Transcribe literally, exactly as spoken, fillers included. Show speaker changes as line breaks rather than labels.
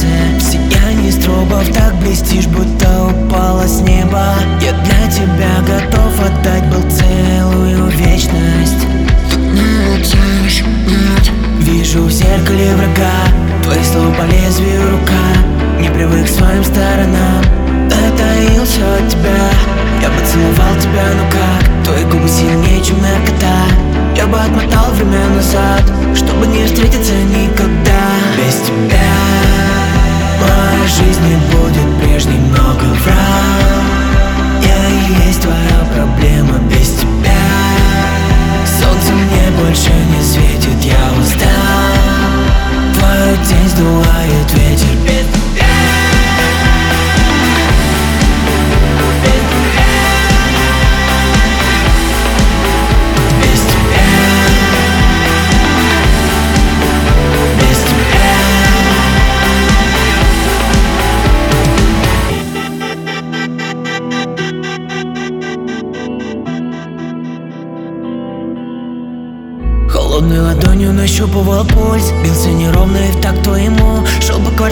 В сиянии стробов так блестишь, будто упала с неба. Я для тебя готов отдать был целую вечность.
Не летишь, нет.
Вижу в зеркале врага, твои слова по лезвию рука. Не привык к своим сторонам, затаился от тебя. Я поцеловал тебя, но как? Твои губы сильнее, чем наркота. Я бы отмотал время назад, чтобы не встретиться никогда. Без тебя моя жизнь не будет прежней, много врал. Я и есть твоя проблема. Без тебя солнце мне больше не светит, я устал. Твою тень сдувает ветер. Без тебя, без тебя, без тебя, без тебя. Холодной ладонью нащупывал пульс, бился неровно и в такт твоему. Шел по квартире